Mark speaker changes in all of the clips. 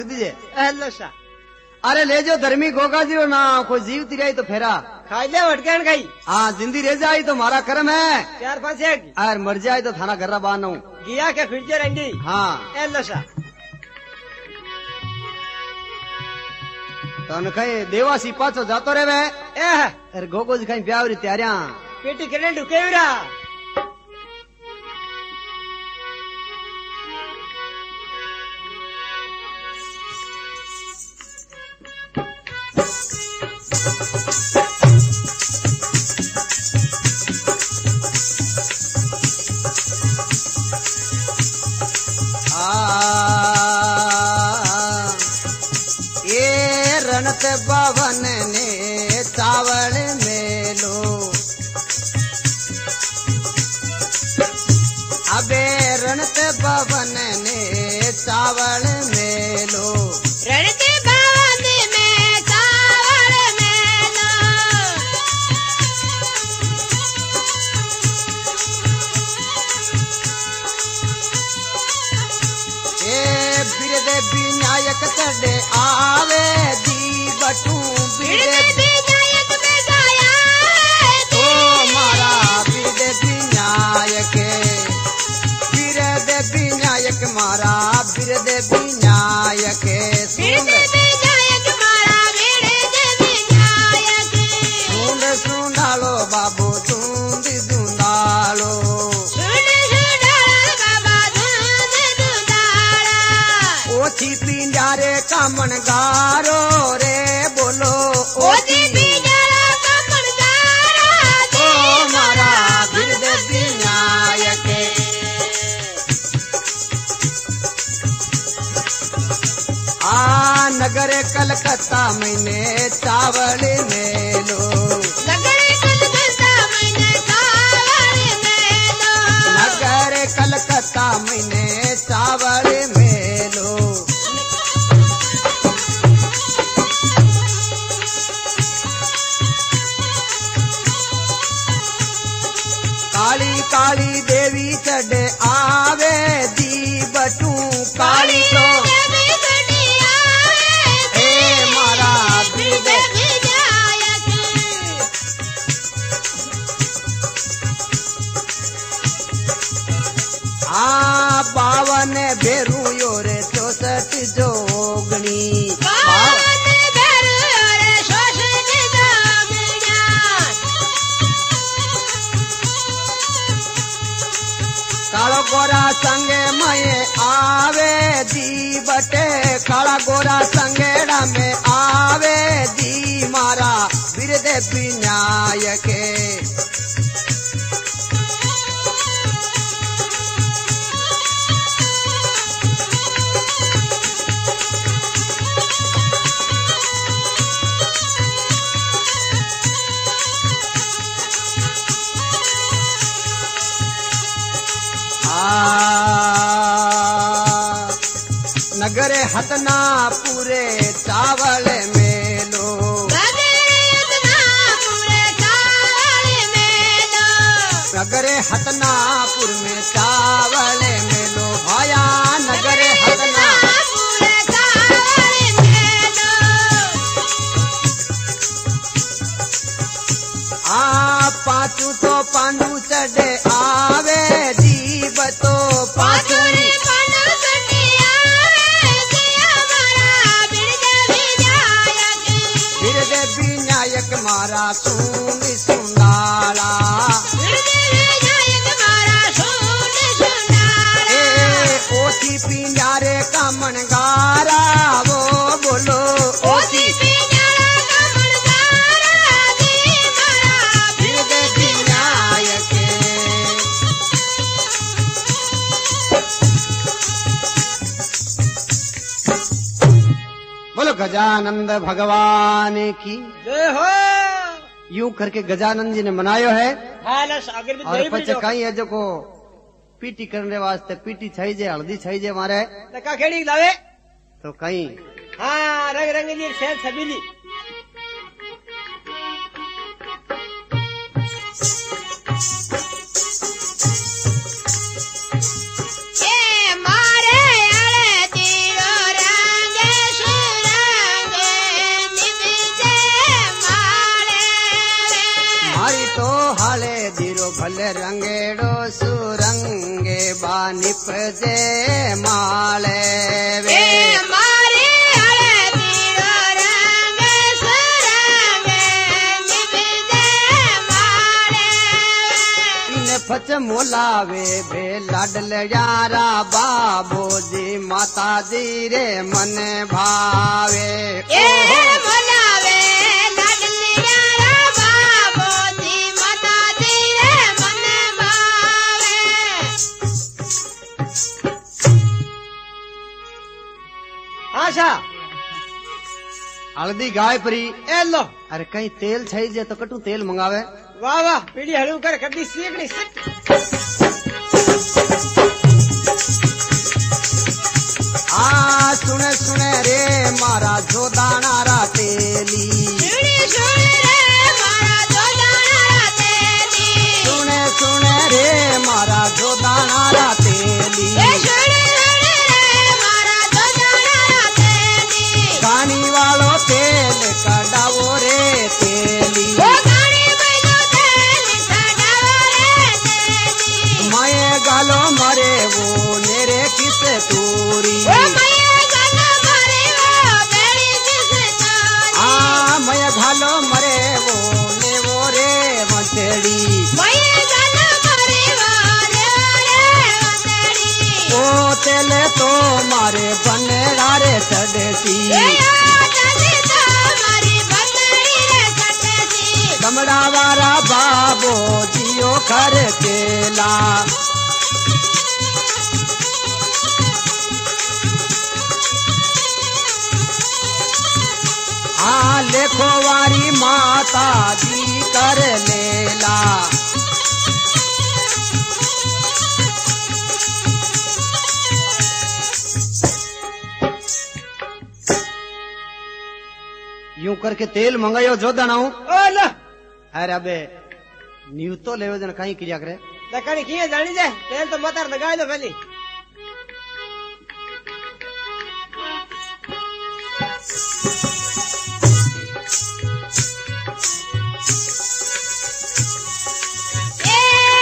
Speaker 1: दीजिए।
Speaker 2: लसा
Speaker 1: अरे ले जो धर्मी गोगा जी ना कोई जीव तिराई तो फेरा
Speaker 2: खाई ले वटकन खाई।
Speaker 1: हाँ जिंदी रह जाए तो मारा कर्म है।
Speaker 2: 4-5
Speaker 1: और मर जाए तो थाना गर्रा बानो
Speaker 2: गिया के फिर रंडी।
Speaker 1: हाँ
Speaker 2: लसा
Speaker 1: तो कहीं देवासी पाछो जातो रे वे
Speaker 2: ए
Speaker 1: अरे गोगो जी कहीं ब्याह री तैयारियां
Speaker 2: पेटी करने ढुके उरा
Speaker 1: रणत भवन ने चावल मेलो अबे रणत भवन ने चावल मेलो
Speaker 3: रणत भवन में चावल मेलो
Speaker 1: ए बिरदे विनायक चढ़े आवे बटू बिरदे
Speaker 3: विनायक में गाया
Speaker 1: ओ मारा बिरदे विनायक मारा बिरदे विनायक सुंड सुंडालो बाबू सुंद सुंडालो ओछी पिंजारे कामन गारो रे बोलो ओछी पिंजारे कामन गारो ओ मारा बिरदे विनायक आ नगर कलकत्ता मैंने चावल मेलो
Speaker 3: नगर कलकत्ता मैंने चावल मेलो
Speaker 1: नगर कलकत्ता मैंने चावल मेलो काली काली देवी चढ़े आवे दी बटू काली तो मारा बिरदे आ बावन भेरू योरे 64 जोगनी कालो गोरा संगे मये आवे दी बटे काला गोरा संगेड़ा में आवे दी मारा बिरदे विनायक नगरे हतना पूरे चावल मेलो नगरे हतनापुर में चावल मेलो भाया नगरे हतना आ पाचू तो पांडू चढ़े आवे जीव तो पाचू बिरदे विनायक मारा सुन सुंडाला ओछी पिंजारे का मनगारा वो बोलो ओछी बिरदे विनायक बोलो गजानंद भगवान की
Speaker 2: जय हो।
Speaker 1: यूं करके गजानंद जी ने मनायो है।
Speaker 2: और
Speaker 1: पचे कहीं है जो को पीटी करने वास्ते पीटी चाहिए हल्दी चाहिए मारे
Speaker 2: का खेड़ी लावे
Speaker 1: तो कहीं
Speaker 2: हाँ रंग रंगली शहर छबीली
Speaker 3: मारे अरे तीरो रंगे
Speaker 1: निपजे माले वे
Speaker 3: ए मारी हळदीरो रंग सुरंगे निभजे माळे
Speaker 1: इन फच मोलावे भे लाडल यारा बाबोजी माता जी रे मन भावे
Speaker 3: ए बोलावे लाडलिया बाबोजी माता जी रे मन भावे
Speaker 2: आशा
Speaker 1: हल्दी गाय परी
Speaker 2: ए लो
Speaker 1: अरे कहीं तेल छई जे तो कटू तेल मंगावे
Speaker 2: वाह वाह पीढ़ी हलू कर कदी सीकड़ी सिट
Speaker 1: सुने सुने रे मारा जो दानारा तेली
Speaker 3: सुनी सुन रे मारा जो जाना तेली
Speaker 1: सुने सुने रे मारा जो दानारा तेली
Speaker 3: ए सुन रे मारा जो जाना तेली
Speaker 1: गानी वालो तेल कडावो रे तेली
Speaker 3: ओ गाड़ी में जो तेल सडावो रे तेली
Speaker 1: माए गालो मरे वो नेरे किस तूरी
Speaker 3: ओ मैया गाना मारे वो बेड़ी जिसे तोरी
Speaker 1: मय घालो मरे वो ने वो रे मचड़ी
Speaker 3: मैया गाना मारे वो रे वंदड़ी
Speaker 1: ओ तेल तो मारे बनेड़ा रे चढ़सी
Speaker 3: ए आजादी तो मारी बंदड़ी रे सटसी
Speaker 1: कमड़ा वारा बाबो जियो कर केला लेखो वारी माता जी कर लेला यूं करके तेल मंगायो जो दनाऊ
Speaker 2: ओ लो
Speaker 1: अरे अबे न्यू तो लेवे जन कहीं क्रिया करे
Speaker 2: लकड़ी किए जानी जाए तेल तो मतर लगा लो पहले
Speaker 3: ए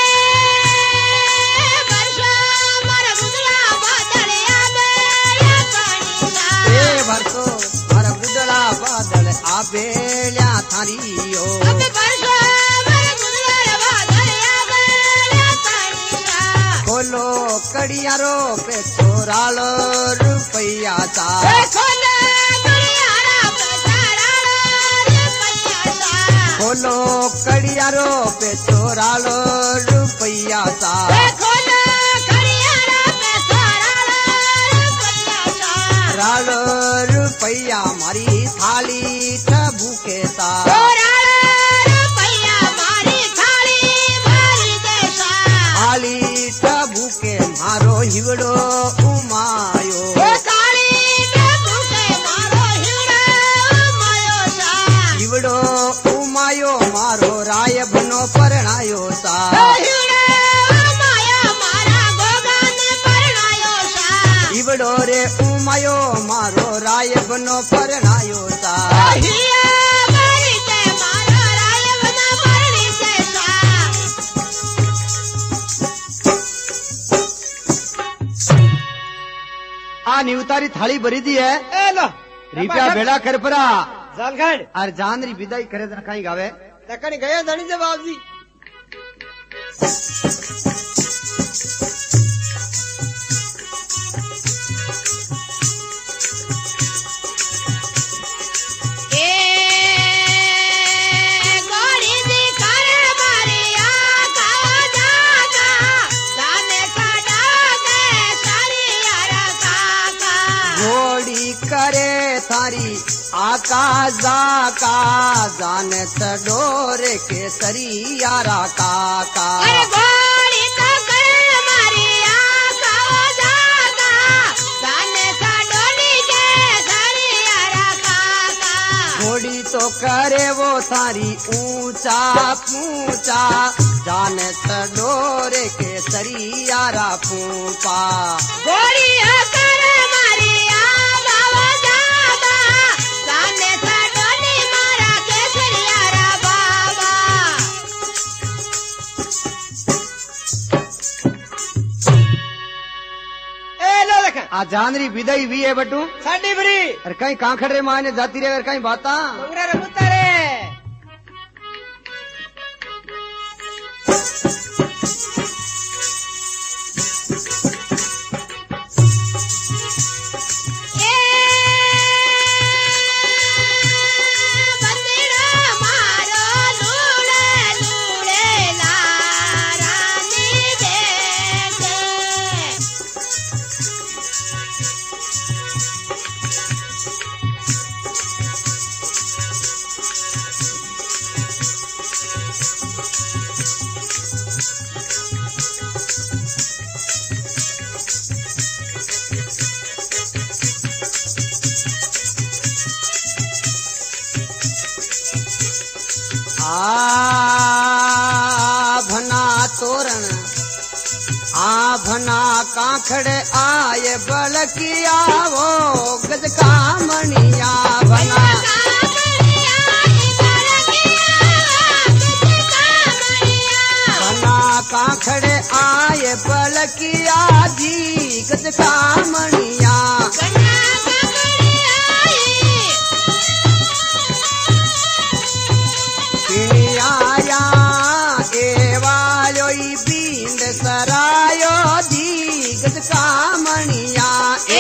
Speaker 3: वर्षा मारा गुदला बादलिया बे या कणीसा
Speaker 1: ए भरसो मारा गुदड़ा बादल आबेल्या थारियो
Speaker 3: अबे वर्षा मारा गुदला बादलिया बे या कणीसा
Speaker 1: खोलो कड़ियारो पे छोरालो रुपया सा
Speaker 3: ए खोले गुड़ियारा पसारालो रे पन्यासा
Speaker 1: खोलो कड़ियारो पे छोरालो रुपया सा
Speaker 3: ए खोले गुड़ियारा पसारालो रे पन्यासा
Speaker 1: रालो रुपया मारी थाली भूखे सा
Speaker 3: रुपया मारी थाली मारी देशा
Speaker 1: थाली भूखे मारो हिवड़ो उमायो
Speaker 3: ओ काली भूखे मारो हिवड़ा मायो सा
Speaker 1: हिवड़ो उमायो मारो राय बनो परणायो सा
Speaker 3: ओ हिवड़ा माया मारा गोगान परणायो सा
Speaker 1: हिवड़ो रे उमायो मारो राय बनो परणायो सा
Speaker 3: ओ हिया मारी ते मारा रायवना परणी ते सा
Speaker 1: आ निवतारी थाली भरी दी है
Speaker 2: ए लो
Speaker 1: रिपिया बेड़ा कर परा
Speaker 2: जालखंड
Speaker 1: और जान री विदाई करे जन कहीं गावे
Speaker 2: लकड़ी गया जानी जाए बाबूजी
Speaker 3: ए गोरी दी करे मारिया कावा जागा दाने काटा के सारी यारा काका
Speaker 1: घोड़ी करे थारी आका जाका जान चडोर के सरियारा काका
Speaker 3: अरे गोरी तो करे मारिया कावा जागा दाने काडोली के सारी यारा काका
Speaker 1: घोड़ी तो करे वो थारी ऊंचा पूंचा जान चडोर के सरियारा फूपा
Speaker 3: गोरी करे मारिया कावा जागा दाने काडोली मारा के सारी यारा बाबा
Speaker 1: आ जानरी विदाई भी है बटू
Speaker 2: साडी बरी
Speaker 1: अरे कहीं कांखड़ रे माने जाती रे कहीं बाता
Speaker 2: मंगरा रे उतारे
Speaker 1: आभना तोरण आभना कांखड़ आए बलकिया वो गज कामणिया भना भना कांखड़ आए बलकिया जी गज कामणिया आया एवायो बींद सरायो दी गज कामणिया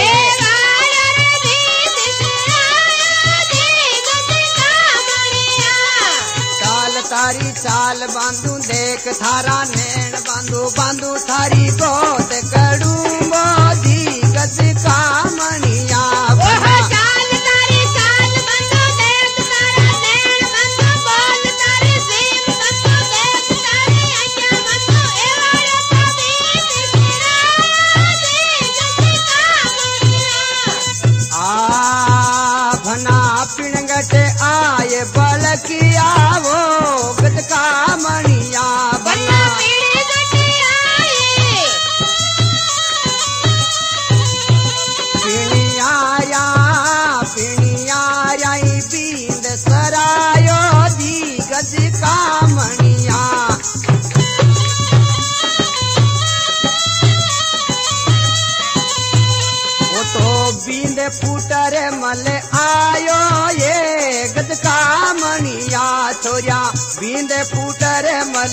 Speaker 1: चाल तारी चाल बांधू देख थारा नैन बांधू बांधू थारी गोद कड़ू मोदी गज कामणिया पिणगट आए बलकिया वो गज कामणिया बना पिणिया बींद सरायो दी गज कामणिया वो तो बींद फूटर मल आयो ये गज कामणिया छोरिया बींद फूटर मल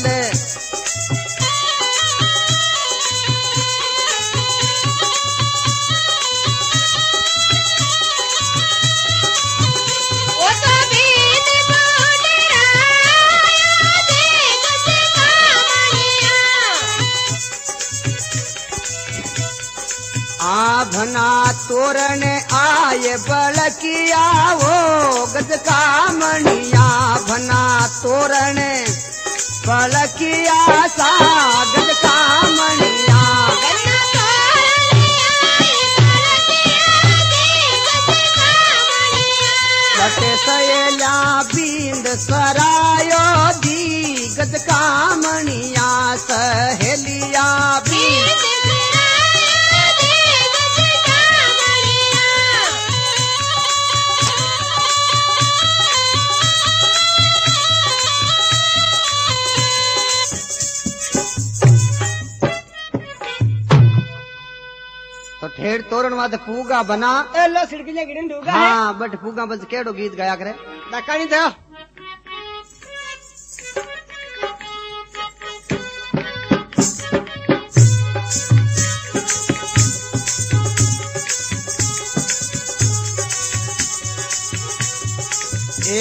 Speaker 1: आभना तोरण आए बलकिया वो गज कामणिया भना तोरण बलकिया सा गज कामणिया लटे सयला बींद सरायो दी गज कामणिया सहेलिया बींद तो ठेड़ तोरण वाद पूगा बना
Speaker 2: ए लो सिड़किया गिड़न डूगा है
Speaker 1: हाँ बट पूगा बज केड़ो गीत गाया करे
Speaker 2: डकानी था
Speaker 1: ए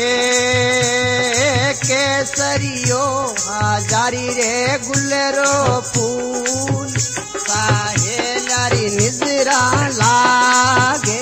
Speaker 1: केसरियो हजारी रे गुल्लेरो फूल साहेलारी निजरा लागे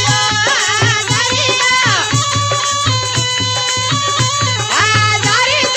Speaker 3: Dari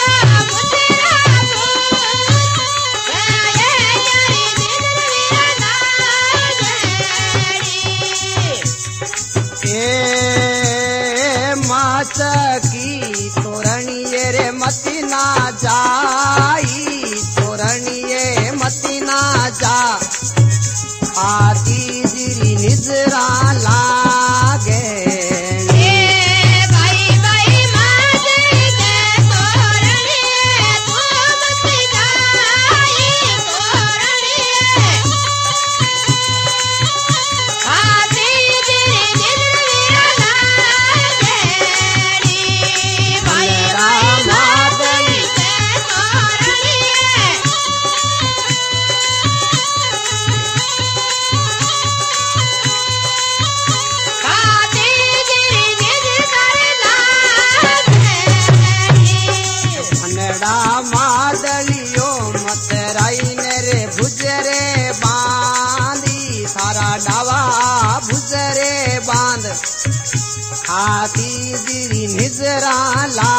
Speaker 1: तीसरा ला